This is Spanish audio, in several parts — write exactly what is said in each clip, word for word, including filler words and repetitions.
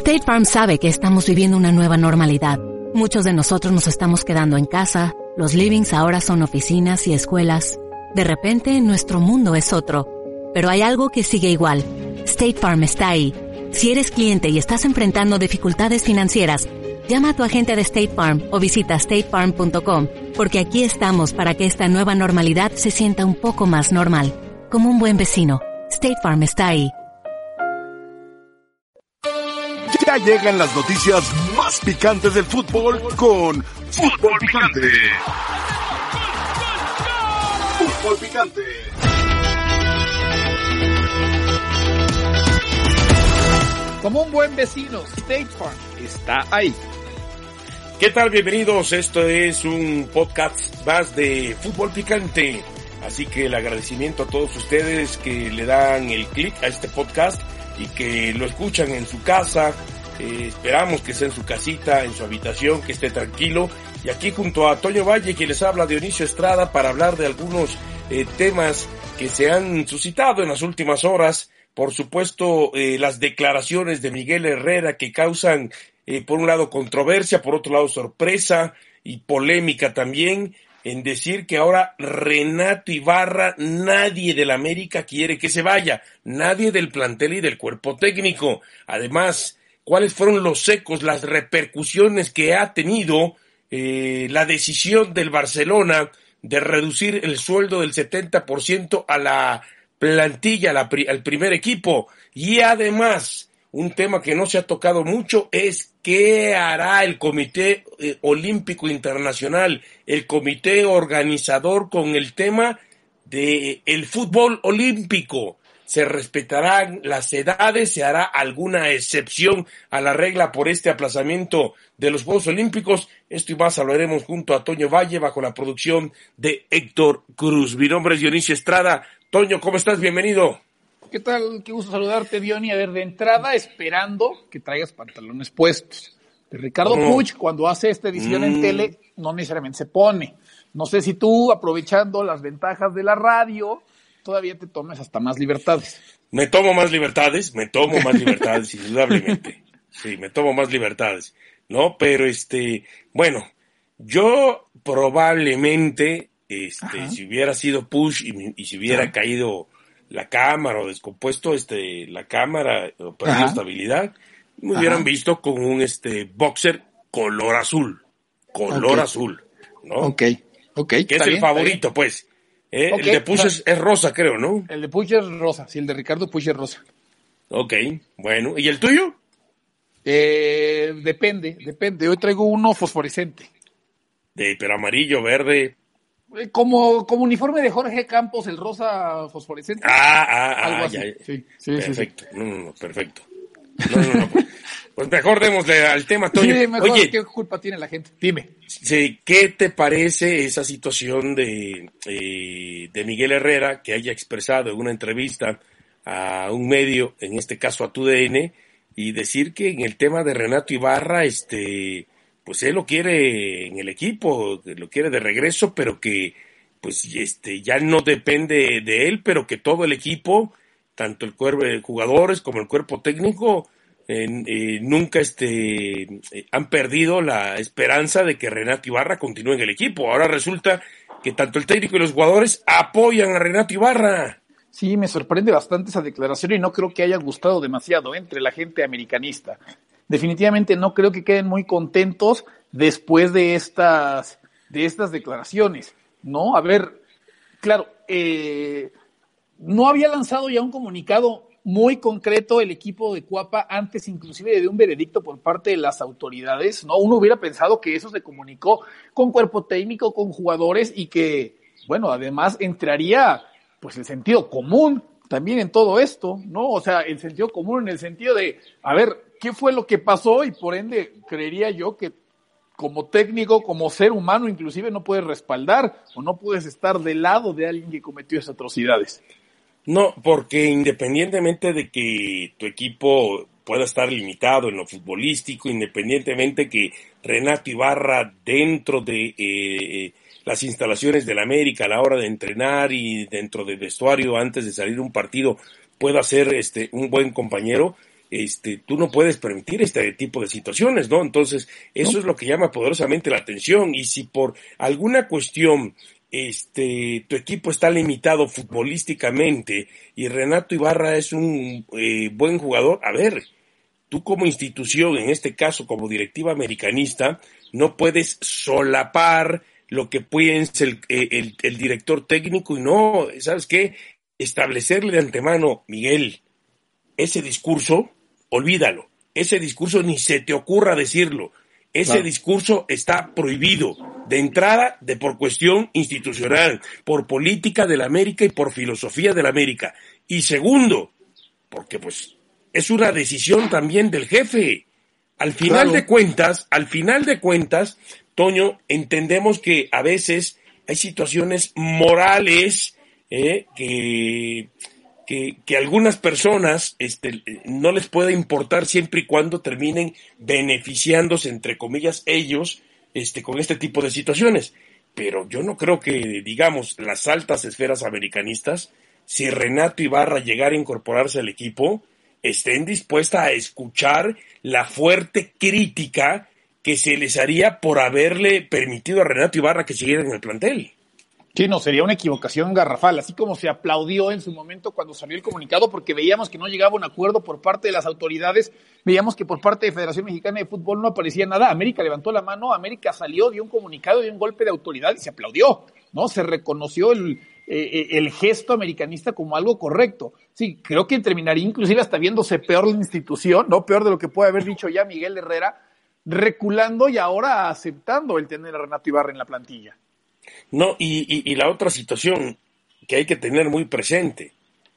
State Farm sabe que estamos viviendo una nueva normalidad. Muchos de nosotros nos estamos quedando en casa, los livings ahora son oficinas y escuelas. De repente, nuestro mundo es otro. Pero hay algo que sigue igual. State Farm está ahí. Si eres cliente y estás enfrentando dificultades financieras, llama a tu agente de State Farm o visita state farm punto com, porque aquí estamos para que esta nueva normalidad se sienta un poco más normal. Como un buen vecino, State Farm está ahí. Ya llegan las noticias más picantes del fútbol con Fútbol Picante. Fútbol Picante. Como un buen vecino, State Farm está ahí. ¿Qué tal? Bienvenidos. Esto es un podcast más de Fútbol Picante. Así que el agradecimiento a todos ustedes que le dan el clic a este podcast y que lo escuchan en su casa. Eh, esperamos que esté en su casita, en su habitación, que esté tranquilo. Y aquí junto a Toño Valle, quien les habla, Dionisio Estrada, para hablar de algunos eh, temas que se han suscitado en las últimas horas. Por supuesto, eh, las declaraciones de Miguel Herrera que causan, eh, por un lado, controversia, por otro lado, sorpresa y polémica también, en decir que ahora Renato Ibarra, nadie del América quiere que se vaya, nadie del plantel y del cuerpo técnico. Además, ¿cuáles fueron los ecos, las repercusiones que ha tenido eh, la decisión del Barcelona de reducir el sueldo del setenta por ciento a la plantilla, la, al primer equipo? Y además, un tema que no se ha tocado mucho es qué hará el Comité eh, Olímpico Internacional, el comité organizador con el tema de el fútbol olímpico. ¿Se respetarán las edades? ¿Se hará alguna excepción a la regla por este aplazamiento de los Juegos Olímpicos? Esto y más hablaremos junto a Toño Valle bajo la producción de Héctor Cruz. Mi nombre es Dionisio Estrada. Toño, ¿cómo estás? Bienvenido. ¿Qué tal? Qué gusto saludarte, Diony. A ver, de entrada, esperando que traigas pantalones puestos. De Ricardo No. Puig, cuando hace esta edición mm. en tele, no necesariamente se pone. No sé si tú, aprovechando las ventajas de la radio, todavía te tomes hasta más libertades. Me tomo más libertades, me tomo más libertades, indudablemente. Sí, me tomo más libertades. No, pero este, bueno, yo probablemente, este, si hubiera sido Push y, y si hubiera Ajá. caído la cámara o descompuesto este la cámara o perdido Ajá. estabilidad, me Ajá. hubieran visto con un este boxer color azul, color okay. azul, ¿no? Ok, ok. Que es bien, el favorito, pues. Eh, okay. El de Push es, es rosa, creo, ¿no? El de Push es rosa, sí, el de Ricardo Puig es rosa. Ok, bueno. ¿Y el tuyo? Eh, depende, depende. Hoy traigo uno fosforescente. De, pero amarillo, verde. Como, como uniforme de Jorge Campos, el rosa fosforescente. Ah, ah, ah, algo así. ya, ya. Sí, sí, perfecto. Sí, sí. No, no, no, perfecto. No, no, no. Pues, pues mejor démosle al tema, Toño. Sí, mejor. Oye, ¿qué culpa tiene la gente? Dime. Sí, ¿qué te parece esa situación de, eh, de Miguel Herrera, que haya expresado en una entrevista a un medio, en este caso a TUDN, y decir que en el tema de Renato Ibarra, este, pues él lo quiere en el equipo, lo quiere de regreso, pero que pues este ya no depende de él, pero que todo el equipo, tanto el cuerpo de jugadores como el cuerpo técnico, eh, eh, nunca este eh, han perdido la esperanza de que Renato Ibarra continúe en el equipo. Ahora resulta que tanto el técnico y los jugadores apoyan a Renato Ibarra. Sí, me sorprende bastante esa declaración y no creo que haya gustado demasiado entre la gente americanista. Definitivamente no creo que queden muy contentos después de estas, de estas declaraciones, ¿no? A ver, claro, eh, no había lanzado ya un comunicado muy concreto el equipo de Cuapa antes inclusive de un veredicto por parte de las autoridades, ¿no? Uno hubiera pensado que eso se comunicó con cuerpo técnico, con jugadores y que, bueno, además entraría pues el sentido común también en todo esto, ¿no? O sea, el sentido común en el sentido de, a ver, ¿qué fue lo que pasó? Y por ende, creería yo que como técnico, como ser humano, inclusive no puedes respaldar o no puedes estar del lado de alguien que cometió esas atrocidades. No, porque independientemente de que tu equipo pueda estar limitado en lo futbolístico, independientemente que Renato Ibarra dentro de eh, las instalaciones del América a la hora de entrenar y dentro del vestuario antes de salir un partido pueda ser este un buen compañero, este, tú no puedes permitir este tipo de situaciones, ¿no? Entonces, eso ¿no? es lo que llama poderosamente la atención. Y si por alguna cuestión este, tu equipo está limitado futbolísticamente y Renato Ibarra es un eh, buen jugador, a ver, tú como institución, en este caso como directiva americanista, no puedes solapar lo que piensa el, el, el director técnico y no, ¿sabes qué? Establecerle de antemano, Miguel, ese discurso, olvídalo, ese discurso ni se te ocurra decirlo, ese claro. discurso está prohibido, de entrada, de por cuestión institucional, por política de la América y por filosofía de la América, y segundo, porque pues es una decisión también del jefe, al final claro. de cuentas, al final de cuentas, Toño, entendemos que a veces hay situaciones morales eh, que... Que, que algunas personas este, no les puede importar siempre y cuando terminen beneficiándose, entre comillas, ellos este, con este tipo de situaciones. Pero yo no creo que, digamos, las altas esferas americanistas, si Renato Ibarra llegara a incorporarse al equipo, estén dispuestas a escuchar la fuerte crítica que se les haría por haberle permitido a Renato Ibarra que siguiera en el plantel. Sí, no, sería una equivocación garrafal, así como se aplaudió en su momento cuando salió el comunicado porque veíamos que no llegaba a un acuerdo por parte de las autoridades, veíamos que por parte de Federación Mexicana de Fútbol no aparecía nada, América levantó la mano, América salió, dio un comunicado, dio un golpe de autoridad y se aplaudió, ¿no? Se reconoció el, eh, el gesto americanista como algo correcto. Sí, creo que terminaría inclusive hasta viéndose peor la institución, ¿no? Peor de lo que puede haber dicho ya Miguel Herrera, reculando y ahora aceptando el tener a Renato Ibarra en la plantilla. No, y, y, y la otra situación que hay que tener muy presente,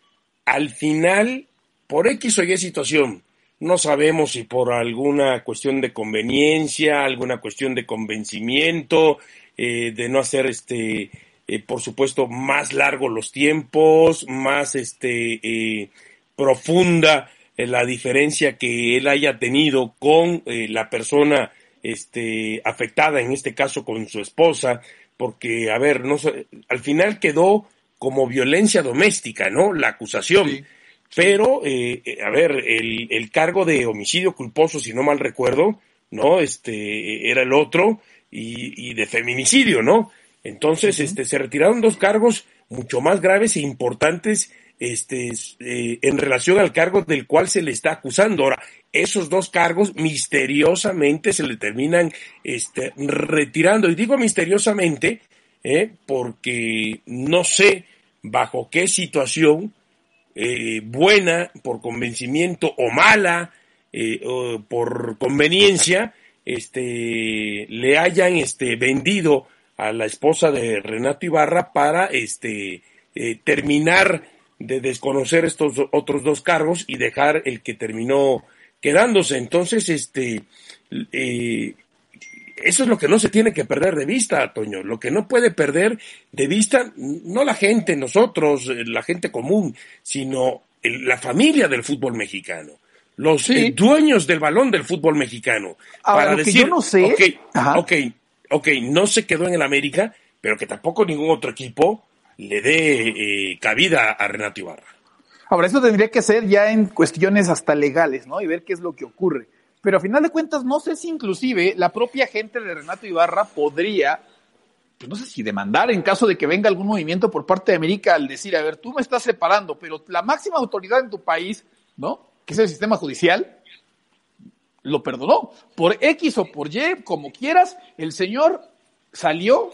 al final, por X o Y situación, no sabemos si por alguna cuestión de conveniencia, alguna cuestión de convencimiento, eh, de no hacer, este, eh, por supuesto, más largos los tiempos, más este, eh, profunda eh, la diferencia que él haya tenido con eh, la persona este, afectada, en este caso con su esposa, porque, a ver, no sé, al final quedó como violencia doméstica, ¿no? La acusación. Sí. Pero, eh, a ver, el, el cargo de homicidio culposo, si no mal recuerdo, ¿no? Este, era el otro, y, y de feminicidio, ¿no? Entonces, uh-huh. este, se retiraron dos cargos mucho más graves e importantes, este, eh, en relación al cargo del cual se le está acusando. Ahora, esos dos cargos misteriosamente se le terminan este, retirando. Y digo misteriosamente eh, porque no sé bajo qué situación, eh, buena, por convencimiento o mala, eh, o por conveniencia, este, le hayan este, vendido a la esposa de Renato Ibarra para este, eh, terminar de desconocer estos otros dos cargos y dejar el que terminó quedándose. Entonces, este, eh, eso es lo que no se tiene que perder de vista, Toño. Lo que no puede perder de vista, no la gente, nosotros, la gente común, sino el, la familia del fútbol mexicano, los sí. eh, dueños del balón del fútbol mexicano. Ahora, para lo decir, que yo no sé, okay, okay, okay, no se quedó en el América, pero que tampoco ningún otro equipo le dé eh, cabida a Renato Ibarra. Ahora, eso tendría que ser ya en cuestiones hasta legales, ¿no? Y ver qué es lo que ocurre. Pero a final de cuentas, no sé si inclusive la propia gente de Renato Ibarra podría, pues no sé si demandar en caso de que venga algún movimiento por parte de América al decir, a ver, tú me estás separando, pero la máxima autoridad en tu país, ¿no? Que es el sistema judicial, lo perdonó. Por X o por Y, como quieras, el señor salió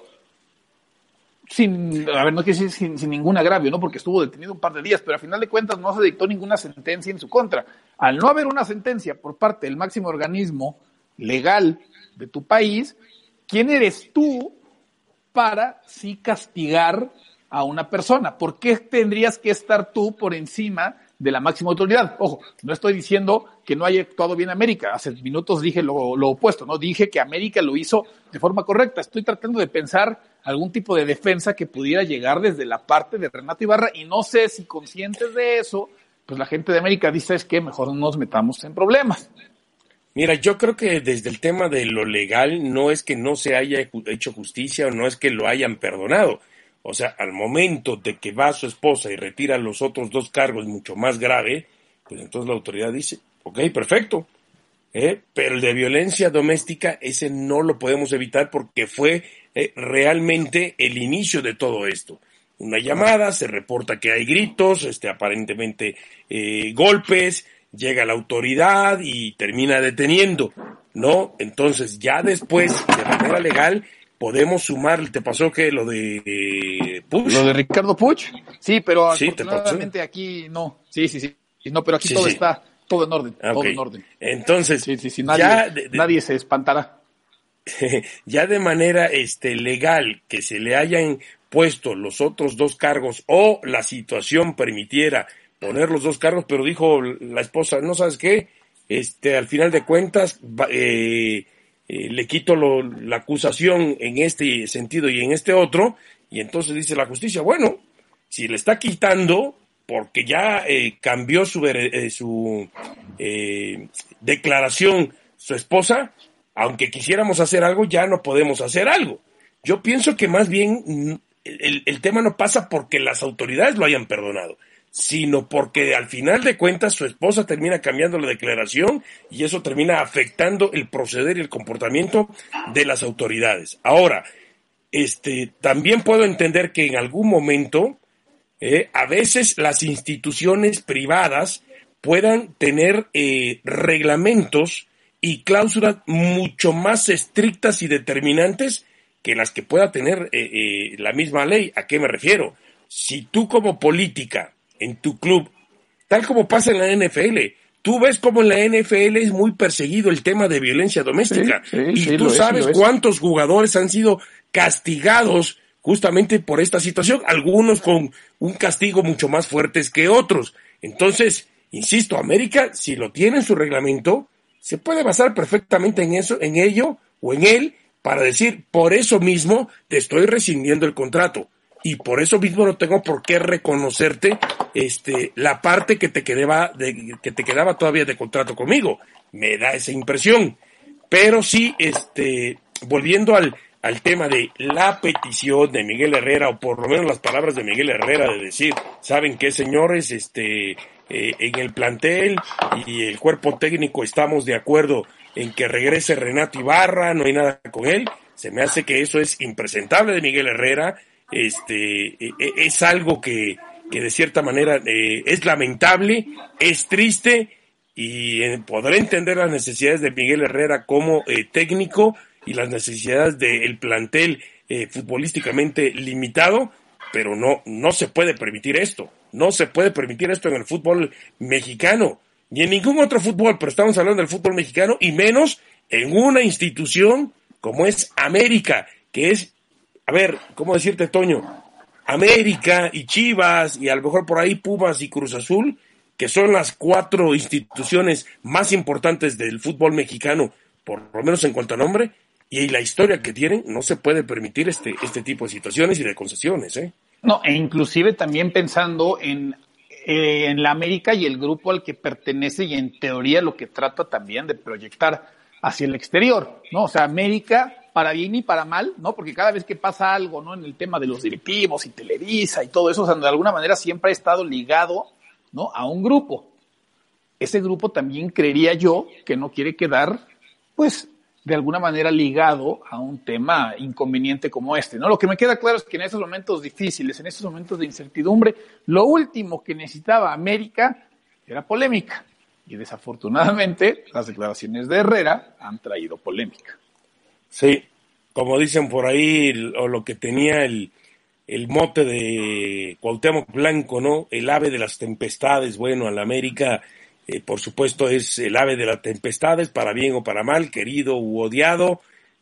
sin, a ver, no quiero decir sin, sin ningún agravio, ¿no? Porque estuvo detenido un par de días, pero a final de cuentas no se dictó ninguna sentencia en su contra. Al no haber una sentencia por parte del máximo organismo legal de tu país, ¿quién eres tú para sí castigar a una persona? ¿Por qué tendrías que estar tú por encima de la máxima autoridad? Ojo, no estoy diciendo que no haya actuado bien América. Hace minutos dije lo, lo opuesto, ¿no? Dije que América lo hizo de forma correcta. Estoy tratando de pensar algún tipo de defensa que pudiera llegar desde la parte de Renato Ibarra y no sé si conscientes de eso, pues la gente de América dice es que mejor no nos metamos en problemas. Mira, yo creo que desde el tema de lo legal no es que no se haya hecho justicia o no es que lo hayan perdonado. O sea, al momento de que va su esposa y retira los otros dos cargos mucho más grave, pues entonces la autoridad dice, ok, perfecto, ¿eh? Pero el de violencia doméstica, ese no lo podemos evitar porque fue eh, realmente el inicio de todo esto. Una llamada, se reporta que hay gritos, este, aparentemente eh, golpes, llega la autoridad y termina deteniendo, ¿no? Entonces ya después, de manera legal, podemos sumar, ¿te pasó que lo de eh, Puig? Lo de Ricardo Puig, sí, pero sí, afortunadamente aquí no, sí, sí, sí, no, pero aquí sí, todo sí. está, todo en orden, okay. todo en orden. Entonces, sí, sí, sí, nadie, ya de, de, nadie se espantará. Ya de manera este legal que se le hayan puesto los otros dos cargos o la situación permitiera poner los dos cargos, pero dijo la esposa, no sabes qué, este al final de cuentas eh, eh, le quito lo, la acusación en este sentido y en este otro, y entonces dice la justicia, bueno, si le está quitando porque ya eh, cambió su, eh, su eh, declaración su esposa, aunque quisiéramos hacer algo, ya no podemos hacer algo. Yo pienso que más bien el, el tema no pasa porque las autoridades lo hayan perdonado, sino porque al final de cuentas su esposa termina cambiando la declaración y eso termina afectando el proceder y el comportamiento de las autoridades. Ahora, este, también puedo entender que en algún momento, eh, a veces las instituciones privadas puedan tener eh, reglamentos y cláusulas mucho más estrictas y determinantes que las que pueda tener eh, eh, la misma ley. ¿A qué me refiero? Si tú como política en tu club, tal como pasa en la N F L, tú ves como en la N F L es muy perseguido el tema de violencia doméstica, sí, sí, y sí, tú sabes es, cuántos jugadores han sido castigados justamente por esta situación, algunos con un castigo mucho más fuertes que otros. Entonces, insisto, América, si lo tiene en su reglamento, se puede basar perfectamente en eso, en ello o en él, para decir, por eso mismo te estoy rescindiendo el contrato y por eso mismo no tengo por qué reconocerte este la parte que te quedaba de, que te quedaba todavía de contrato conmigo. Me da esa impresión. Pero sí, este, volviendo al al tema de la petición de Miguel Herrera, o por lo menos las palabras de Miguel Herrera de decir, ¿saben qué, señores? Este, eh, en el plantel y el cuerpo técnico estamos de acuerdo en que regrese Renato Ibarra, no hay nada con él. Se me hace que eso es impresentable de Miguel Herrera, este, eh, es algo que, que de cierta manera eh, es lamentable, es triste, y eh, podré entender las necesidades de Miguel Herrera como eh, técnico, y las necesidades del plantel eh, futbolísticamente limitado, pero no, no se puede permitir esto, no se puede permitir esto en el fútbol mexicano, ni en ningún otro fútbol, pero estamos hablando del fútbol mexicano, y menos en una institución como es América, que es, a ver, ¿cómo decirte, Toño? América y Chivas, y a lo mejor por ahí Pumas y Cruz Azul, que son las cuatro instituciones más importantes del fútbol mexicano, por lo menos en cuanto a nombre, y la historia que tienen, no se puede permitir este este tipo de situaciones y de concesiones, ¿eh? No, e inclusive también pensando en, eh, en la América y el grupo al que pertenece y en teoría lo que trata también de proyectar hacia el exterior, ¿no? O sea, América, para bien y para mal, ¿no? Porque cada vez que pasa algo, ¿no? En el tema de los directivos y Televisa y todo eso, o sea, de alguna manera siempre ha estado ligado, ¿no? A un grupo. Ese grupo también creería yo que no quiere quedar, pues, de alguna manera ligado a un tema inconveniente como este, ¿no? Lo que me queda claro es que en esos momentos difíciles, en esos momentos de incertidumbre, lo último que necesitaba América era polémica. Y desafortunadamente, las declaraciones de Herrera han traído polémica. Sí, como dicen por ahí, o lo que tenía el, el mote de Cuauhtémoc Blanco, ¿no? El ave de las tempestades. Bueno, a la América, Eh, por supuesto, es el ave de las tempestades, para bien o para mal, querido u odiado,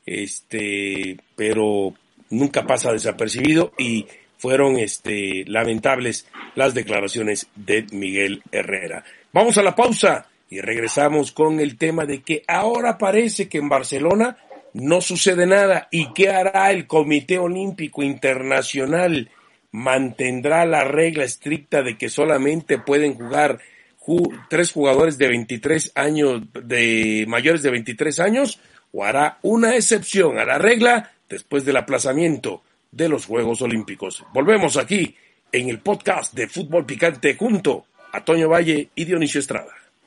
este, pero nunca pasa desapercibido, y fueron este lamentables las declaraciones de Miguel Herrera. Vamos a la pausa y regresamos con el tema de que ahora parece que en Barcelona no sucede nada. ¿Y qué hará el Comité Olímpico Internacional? ¿Mantendrá la regla estricta de que solamente pueden jugar tres jugadores de veintitrés años, de mayores de veintitrés años, o hará una excepción a la regla después del aplazamiento de los Juegos Olímpicos? Volvemos aquí en el podcast de Fútbol Picante junto a Toño Valle y Dionisio Estrada.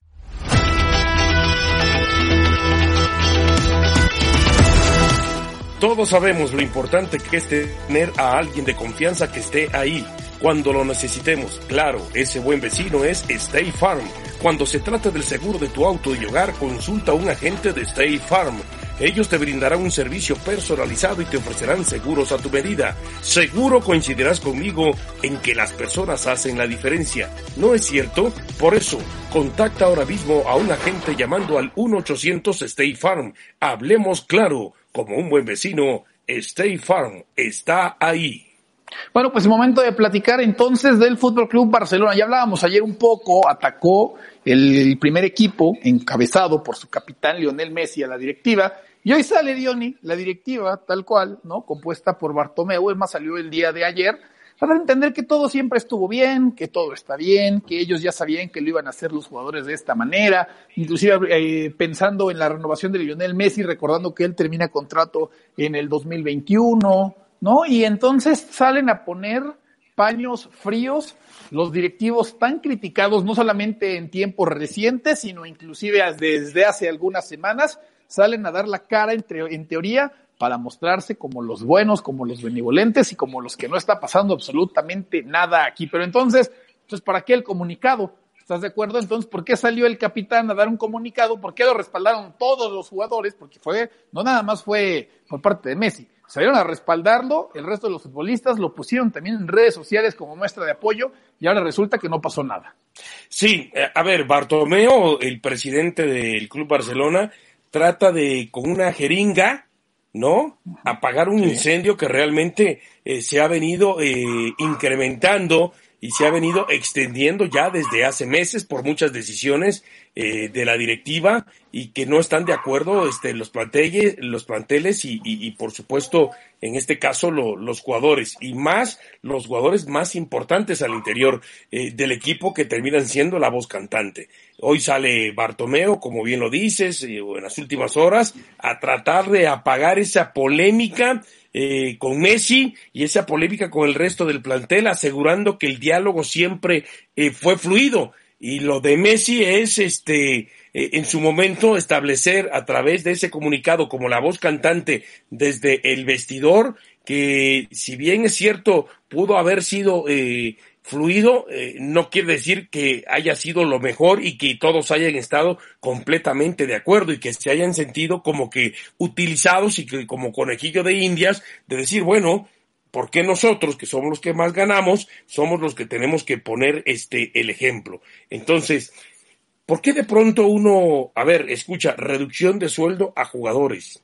Todos sabemos lo importante que es tener a alguien de confianza que esté ahí cuando lo necesitemos. Claro, ese buen vecino es State Farm. Cuando se trata del seguro de tu auto y hogar, consulta a un agente de State Farm. Ellos te brindarán un servicio personalizado y te ofrecerán seguros a tu medida. Seguro coincidirás conmigo en que las personas hacen la diferencia, ¿no es cierto? Por eso, contacta ahora mismo a un agente llamando al uno ochocientos State Farm. Hablemos claro, como un buen vecino, State Farm está ahí. Bueno, pues es momento de platicar entonces del Fútbol Club Barcelona. Ya hablábamos ayer un poco, atacó el primer equipo encabezado por su capitán Lionel Messi a la directiva, y hoy sale Diony, la directiva tal cual, ¿no? Compuesta por Bartomeu, es más, salió el día de ayer, para entender que todo siempre estuvo bien, que todo está bien, que ellos ya sabían que lo iban a hacer los jugadores de esta manera, inclusive eh, pensando en la renovación de Lionel Messi, recordando que él termina contrato en el dos mil veintiuno, ¿no? Y entonces salen a poner paños fríos los directivos tan criticados, no solamente en tiempos recientes, sino inclusive desde hace algunas semanas, salen a dar la cara en, te- en teoría para mostrarse como los buenos, como los benevolentes y como los que no está pasando absolutamente nada aquí. Pero entonces, entonces ¿para qué el comunicado? ¿Estás de acuerdo? Entonces, ¿por qué salió el capitán a dar un comunicado? ¿Por qué lo respaldaron todos los jugadores? Porque fue, no nada más fue por parte de Messi. Salieron a respaldarlo, el resto de los futbolistas lo pusieron también en redes sociales como muestra de apoyo y ahora resulta que no pasó nada. Sí, a ver, Bartomeu, el presidente del Club Barcelona, trata de, con una jeringa, ¿no?, apagar un sí. incendio que realmente eh, se ha venido eh, incrementando y se ha venido extendiendo ya desde hace meses por muchas decisiones eh, de la directiva y que no están de acuerdo este, los planteles, los planteles y, y, y por supuesto en este caso lo, los jugadores y más los jugadores más importantes al interior eh, del equipo que terminan siendo la voz cantante. Hoy sale Bartomeu, como bien lo dices, eh, en las últimas horas, a tratar de apagar esa polémica Eh, con Messi y esa polémica con el resto del plantel, asegurando que el diálogo siempre eh, fue fluido. Y lo de Messi es, este, eh, en su momento, establecer a través de ese comunicado como la voz cantante desde el vestidor, que si bien es cierto, pudo haber sido eh, fluido, eh, no quiere decir que haya sido lo mejor y que todos hayan estado completamente de acuerdo y que se hayan sentido como que utilizados y que como conejillo de indias de decir, bueno, ¿por qué nosotros, que somos los que más ganamos, somos los que tenemos que poner este el ejemplo? Entonces, ¿por qué de pronto uno, a ver, escucha, reducción de sueldo a jugadores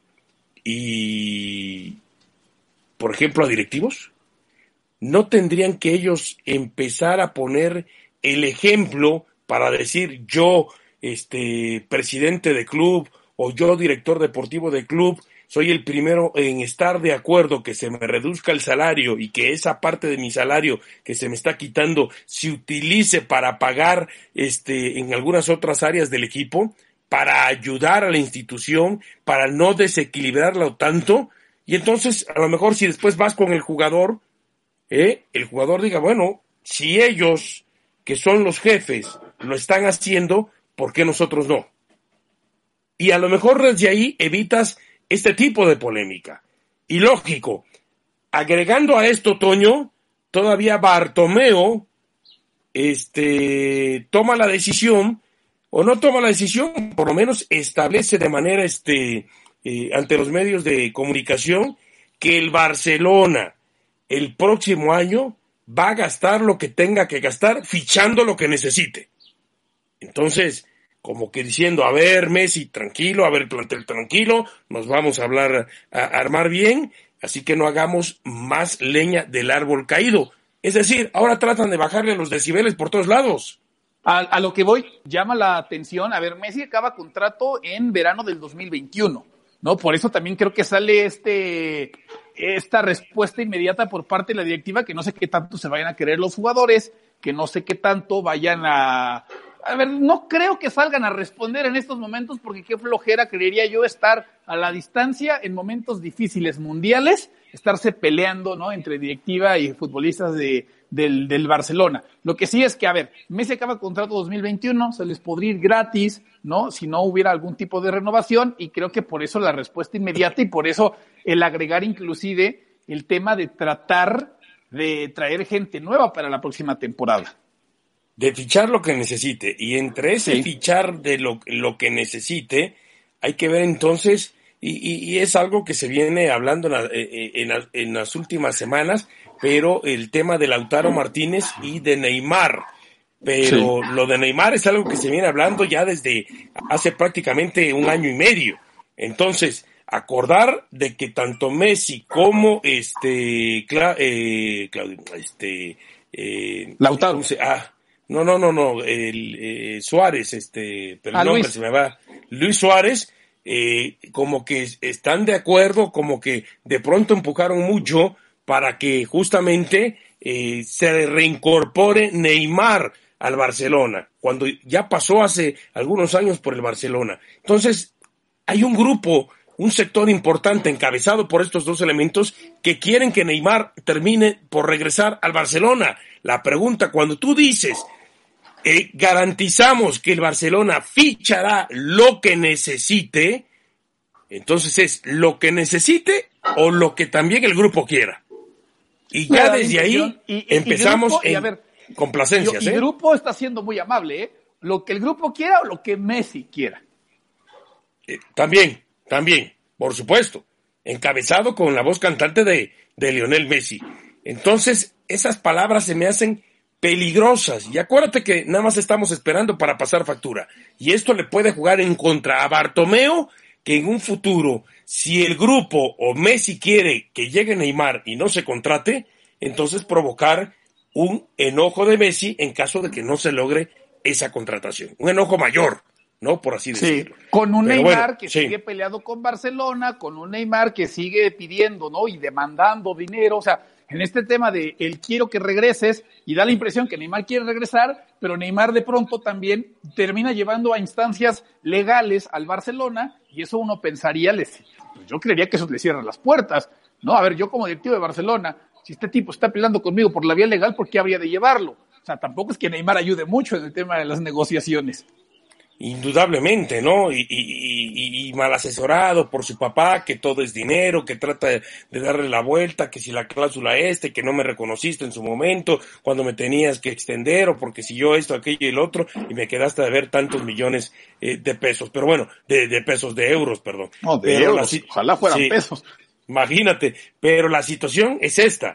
y, por ejemplo, a directivos? ¿No tendrían que ellos empezar a poner el ejemplo para decir yo, este, presidente de club o yo, director deportivo de club, soy el primero en estar de acuerdo que se me reduzca el salario y que esa parte de mi salario que se me está quitando se utilice para pagar, este, en algunas otras áreas del equipo, para ayudar a la institución, para no desequilibrarla tanto? Y entonces, a lo mejor si después vas con el jugador, Eh, el jugador diga, bueno, si ellos, que son los jefes, lo están haciendo, ¿por qué nosotros no? Y a lo mejor desde ahí evitas este tipo de polémica. Y lógico, agregando a esto, Toño, todavía Bartomeu este, toma la decisión, o no toma la decisión, por lo menos establece de manera este, eh, ante los medios de comunicación que el Barcelona el próximo año va a gastar lo que tenga que gastar, fichando lo que necesite. Entonces, como que diciendo, a ver, Messi, tranquilo, a ver, plantel, tranquilo, nos vamos a hablar, a, a armar bien, así que no hagamos más leña del árbol caído. Es decir, ahora tratan de bajarle los decibeles por todos lados. A, a lo que voy, llama la atención, a ver, Messi acaba contrato en verano del dos mil veintiuno, ¿no? Por eso también creo que sale este... esta respuesta inmediata por parte de la directiva, que no sé qué tanto se vayan a querer los jugadores, que no sé qué tanto vayan a... A ver, no creo que salgan a responder en estos momentos, porque qué flojera creería yo estar a la distancia en momentos difíciles mundiales, estarse peleando, ¿no?, entre directiva y futbolistas de, del, del Barcelona. Lo que sí es que, a ver, Messi acaba contrato dos mil veintiuno, se les podría ir gratis, ¿no? Si no hubiera algún tipo de renovación, y creo que por eso la respuesta inmediata y por eso el agregar inclusive el tema de tratar de traer gente nueva para la próxima temporada. De fichar lo que necesite, y entre ese Sí. fichar de lo, lo que necesite, hay que ver entonces, y, y, y es algo que se viene hablando en, la, en, la, en las últimas semanas, pero el tema de Lautaro Martínez y de Neymar. Pero sí. Lo de Neymar es algo que se viene hablando ya desde hace prácticamente un año y medio. Entonces, acordar de que tanto Messi como este, Cla, eh, Claudio, este, eh, Lautaro. ¿cómo se, ah, no, no, no, no, el eh, Suárez, este, pero el nombre se me va, Luis Suárez, eh, como que están de acuerdo, como que de pronto empujaron mucho para que justamente eh, se reincorpore Neymar al Barcelona, cuando ya pasó hace algunos años por el Barcelona. Entonces, hay un grupo, un sector importante encabezado por estos dos elementos que quieren que Neymar termine por regresar al Barcelona. La pregunta, cuando tú dices, eh, garantizamos que el Barcelona fichará lo que necesite, entonces es lo que necesite o lo que también el grupo quiera. Y ya Mira, desde ahí y, y, empezamos y grupo, en y a ver, complacencias. Y el ¿eh? grupo está siendo muy amable, ¿eh? Lo que el grupo quiera o lo que Messi quiera. Eh, también, también, por supuesto. Encabezado con la voz cantante de, de Lionel Messi. Entonces, esas palabras se me hacen peligrosas. Y acuérdate que nada más estamos esperando para pasar factura. Y esto le puede jugar en contra a Bartomeu, que en un futuro, si el grupo o Messi quiere que llegue Neymar y no se contrate, entonces provocar un enojo de Messi en caso de que no se logre esa contratación. Un enojo mayor, ¿no? Por así decirlo. Sí, con un Pero Neymar bueno, que sí. sigue peleado con Barcelona, con un Neymar que sigue pidiendo, ¿no? Y demandando dinero, o sea, en este tema de el quiero que regreses, y da la impresión que Neymar quiere regresar, pero Neymar de pronto también termina llevando a instancias legales al Barcelona, y eso uno pensaría, les, pues yo creería que eso le cierra las puertas, ¿no? A ver, yo como directivo de Barcelona, si este tipo está peleando conmigo por la vía legal, ¿por qué habría de llevarlo? O sea, tampoco es que Neymar ayude mucho en el tema de las negociaciones. Indudablemente, ¿no? Y, y, y, y mal asesorado por su papá, que todo es dinero, que trata de, de darle la vuelta, que si la cláusula este, que no me reconociste en su momento, cuando me tenías que extender, o porque si yo esto, aquello y el otro, y me quedaste de ver tantos millones eh, de pesos. Pero bueno, de, de pesos, de euros, perdón. No, de pero euros, la, ojalá fueran sí, pesos. Imagínate, pero la situación es esta.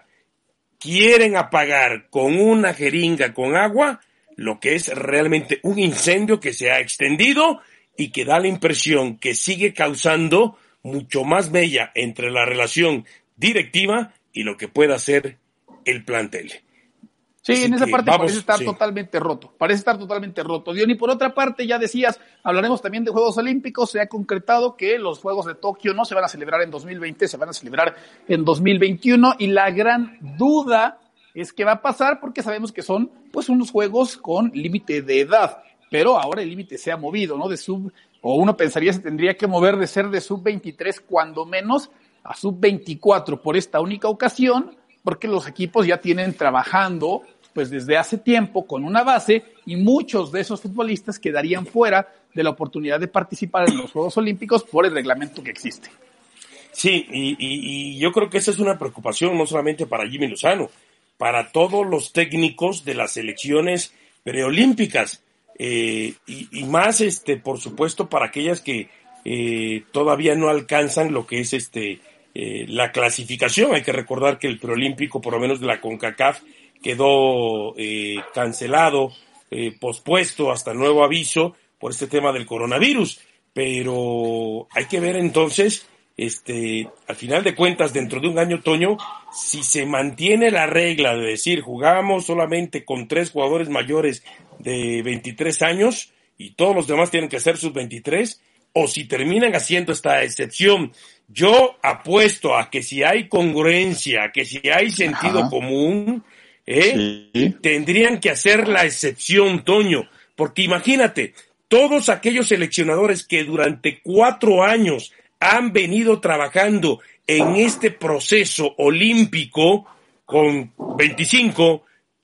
Quieren apagar con una jeringa con agua lo que es realmente un incendio que se ha extendido y que da la impresión que sigue causando mucho más mella entre la relación directiva y lo que pueda ser el plantel. Sí, Así en esa que parte vamos, parece estar sí. totalmente roto, parece estar totalmente roto. Dion, y por otra parte, ya decías, hablaremos también de Juegos Olímpicos, se ha concretado que los Juegos de Tokio no se van a celebrar en dos mil veinte, se van a celebrar en dos mil veintiuno, y la gran duda es qué va a pasar, porque sabemos que son pues unos juegos con límite de edad, pero ahora el límite se ha movido, ¿no? De sub, o uno pensaría se tendría que mover de ser de sub veintitrés cuando menos a sub veinticuatro por esta única ocasión, porque los equipos ya tienen trabajando pues desde hace tiempo con una base, y muchos de esos futbolistas quedarían fuera de la oportunidad de participar en los Juegos Olímpicos por el reglamento que existe. Sí, y, y, y yo creo que esa es una preocupación no solamente para Jimmy Lozano, para todos los técnicos de las selecciones preolímpicas, eh, y, y más, este, por supuesto, para aquellas que eh, todavía no alcanzan lo que es este eh, la clasificación. Hay que recordar que el preolímpico, por lo menos de la CONCACAF, quedó eh, cancelado, eh, pospuesto hasta nuevo aviso por este tema del coronavirus, pero hay que ver entonces, este, al final de cuentas, dentro de un año, Toño, si se mantiene la regla de decir jugamos solamente con tres jugadores mayores de veintitrés años y todos los demás tienen que ser sus veintitrés, o si terminan haciendo esta excepción. Yo apuesto a que si hay congruencia, que si hay sentido Ajá. común, ¿eh? Sí. Tendrían que hacer la excepción, Toño, porque imagínate, todos aquellos seleccionadores que durante cuatro años han venido trabajando en este proceso olímpico con veinticinco,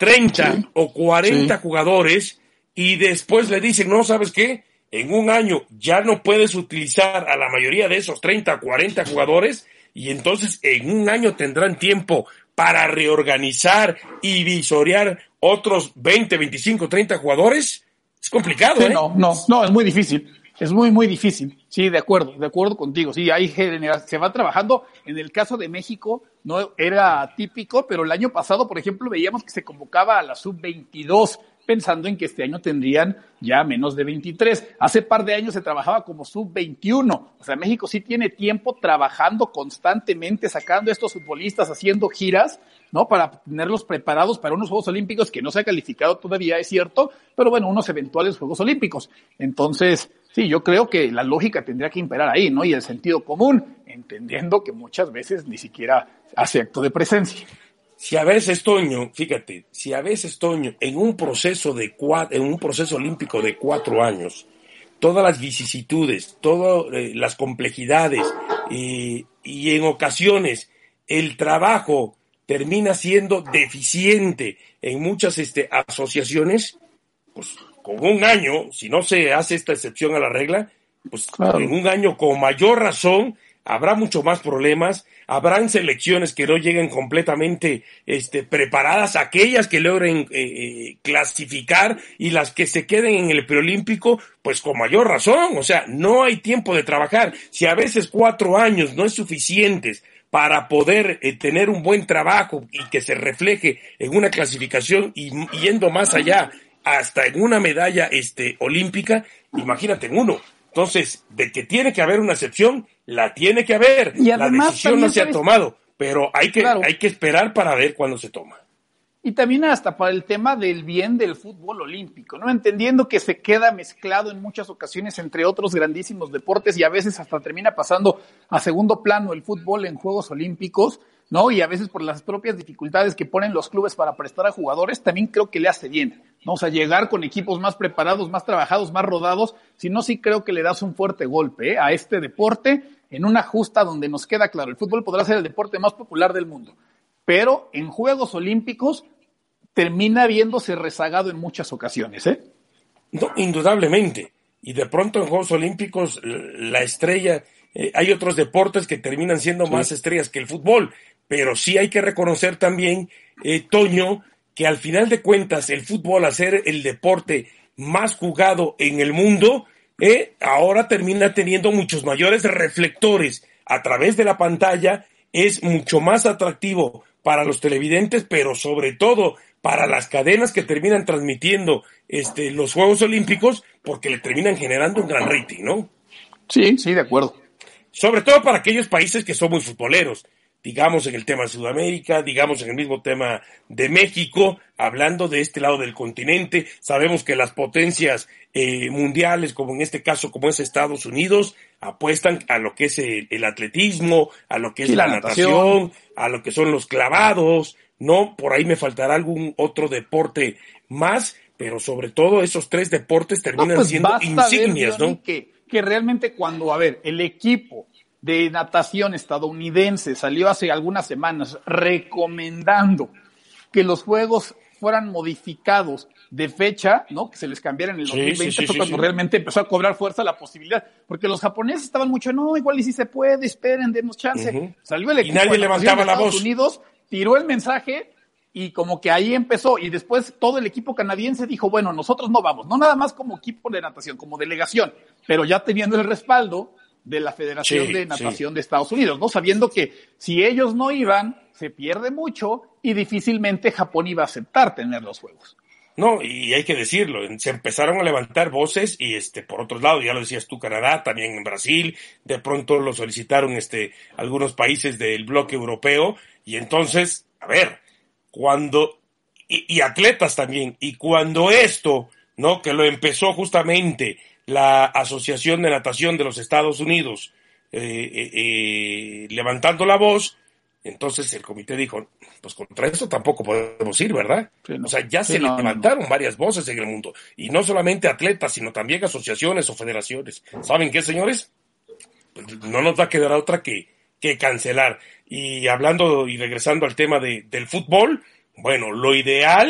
treinta sí. o cuarenta sí. jugadores y después le dicen, no, ¿sabes qué? En un año ya no puedes utilizar a la mayoría de esos treinta o cuarenta jugadores y entonces en un año tendrán tiempo para reorganizar y visorear otros veinte, veinticinco, treinta jugadores. Es complicado, sí, ¿eh? No, no, no, es muy difícil. Es muy, muy difícil. Sí, de acuerdo, de acuerdo contigo. Sí, hay genera- se va trabajando. En el caso de México no era típico, pero el año pasado, por ejemplo, veíamos que se convocaba a la sub veintidós, pensando en que este año tendrían ya menos de veintitrés. Hace par de años se trabajaba como sub veintiuno. O sea, México sí tiene tiempo trabajando constantemente, sacando a estos futbolistas, haciendo giras, ¿no? Para tenerlos preparados para unos Juegos Olímpicos que no se ha calificado todavía, es cierto, pero bueno, unos eventuales Juegos Olímpicos. Entonces, sí, yo creo que la lógica tendría que imperar ahí, ¿no? Y el sentido común, entendiendo que muchas veces ni siquiera hace acto de presencia. Si a veces, Toño, fíjate, si a veces, Toño, en un proceso de cuatro, en un proceso olímpico de cuatro años, todas las vicisitudes, todas eh, las complejidades eh, y en ocasiones el trabajo termina siendo deficiente en muchas este, asociaciones, pues con un año, si no se hace esta excepción a la regla, pues claro. En un año con mayor razón habrá mucho más problemas, habrán selecciones que no lleguen completamente este, preparadas, aquellas que logren eh, clasificar y las que se queden en el preolímpico, pues con mayor razón, o sea, no hay tiempo de trabajar. Si a veces cuatro años no es suficientes para poder eh, tener un buen trabajo y que se refleje en una clasificación y yendo más allá, hasta en una medalla este, olímpica, imagínate en uno. Entonces, de que tiene que haber una excepción, la tiene que haber. Y además, la decisión no se ha tomado, pero hay que, claro. hay que esperar para ver cuándo se toma. Y también hasta para el tema del bien del fútbol olímpico, ¿no? Entendiendo que se queda mezclado en muchas ocasiones entre otros grandísimos deportes y a veces hasta termina pasando a segundo plano el fútbol en Juegos Olímpicos, ¿no? Y a veces por las propias dificultades que ponen los clubes para prestar a jugadores, también creo que le hace bien, ¿no? O sea, llegar con equipos más preparados, más trabajados, más rodados, si no, sí creo que le das un fuerte golpe, ¿eh? A este deporte en una justa donde nos queda claro, el fútbol podrá ser el deporte más popular del mundo, pero en Juegos Olímpicos termina viéndose rezagado en muchas ocasiones, ¿eh? No, indudablemente. Y de pronto en Juegos Olímpicos la estrella, eh, hay otros deportes que terminan siendo sí. más estrellas que el fútbol, pero sí hay que reconocer también, eh, Toño, que al final de cuentas el fútbol, al ser el deporte más jugado en el mundo, eh, ahora termina teniendo muchos mayores reflectores a través de la pantalla, es mucho más atractivo para los televidentes, pero sobre todo para las cadenas que terminan transmitiendo este, los Juegos Olímpicos, porque le terminan generando un gran rating, ¿no? Sí, sí, de acuerdo. Sobre todo para aquellos países que son muy futboleros, digamos en el tema de Sudamérica, digamos en el mismo tema de México, hablando de este lado del continente, sabemos que las potencias eh, mundiales, como en este caso, como es Estados Unidos, apuestan a lo que es el, el atletismo, a lo que es sí, la, la natación, natación, a lo que son los clavados, ¿no? Por ahí me faltará algún otro deporte más, pero sobre todo esos tres deportes terminan no, pues siendo insignias, ver, ¿no? Que, que realmente cuando, a ver, el equipo de natación estadounidense salió hace algunas semanas recomendando que los juegos fueran modificados de fecha, ¿no? Que se les cambiara en el dos mil veinte, sí, sí, fue sí, cuando sí. realmente empezó a cobrar fuerza la posibilidad, porque los japoneses estaban mucho, no, igual y si se puede, esperen, denos chance. Uh-huh. Salió el equipo y nadie levantaba la voz. Unidos, tiró el mensaje y como que ahí empezó, y después todo el equipo canadiense dijo, bueno, nosotros no vamos, no nada más como equipo de natación, como delegación, pero ya teniendo el respaldo de la Federación sí, de Natación sí. de Estados Unidos, ¿no? Sabiendo que si ellos no iban, se pierde mucho y difícilmente Japón iba a aceptar tener los juegos. No, y hay que decirlo, se empezaron a levantar voces y este, por otro lado, ya lo decías tú, Canadá, también en Brasil, de pronto lo solicitaron este, algunos países del bloque europeo, y entonces, a ver, cuando, y, y atletas también, y cuando esto, ¿no? Que lo empezó justamente la Asociación de Natación de los Estados Unidos, eh, eh, eh, levantando la voz, entonces el comité dijo, pues contra eso tampoco podemos ir, ¿verdad? Sí, no. O sea, ya sí, se no, levantaron no. varias voces en el mundo, y no solamente atletas, sino también asociaciones o federaciones. ¿Saben qué, señores? Pues no nos va a quedar otra que, que cancelar. Y hablando y regresando al tema de, del fútbol, bueno, lo ideal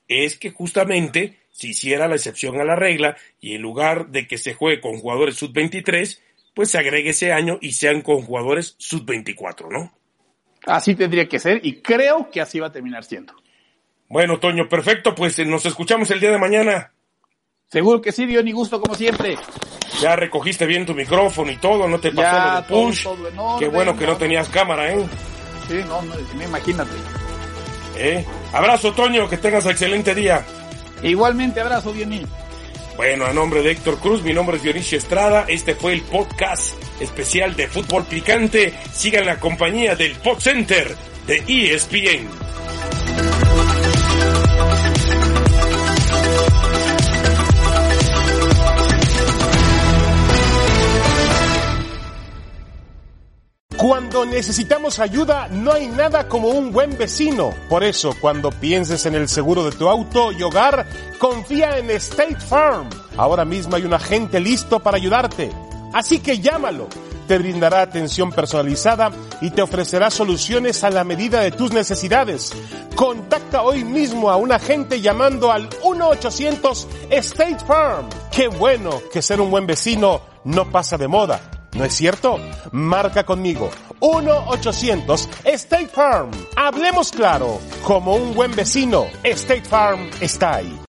es que justamente se hiciera la excepción a la regla y en lugar de que se juegue con jugadores sub veintitrés, pues se agregue ese año y sean con jugadores sub veinticuatro, ¿no? Así tendría que ser y creo que así va a terminar siendo. Bueno, Toño, perfecto, pues nos escuchamos el día de mañana. Seguro que sí, Diony, gusto como siempre. Ya recogiste bien tu micrófono y todo, no te pasó Ya, lo de punch. todo, todo en orden, Qué bueno que no, no tenías cámara, ¿eh? Sí, no, no, no, imagínate. ¿Eh? Abrazo, Toño, que tengas excelente día. Igualmente, abrazo, Diony. Bueno, a nombre de Héctor Cruz, mi nombre es Dionisio Estrada, este fue el podcast especial de Fútbol Picante. Sigan la compañía del Pod Center de E S P N. Cuando necesitamos ayuda, no hay nada como un buen vecino. Por eso, cuando pienses en el seguro de tu auto y hogar, confía en State Farm. Ahora mismo hay un agente listo para ayudarte. Así que llámalo. Te brindará atención personalizada y te ofrecerá soluciones a la medida de tus necesidades. Contacta hoy mismo a un agente llamando al uno ochocientos State Farm. ¡Qué bueno que ser un buen vecino no pasa de moda! ¿No es cierto? Marca conmigo. uno ochocientos State Farm. Hablemos claro. Como un buen vecino, State Farm está ahí.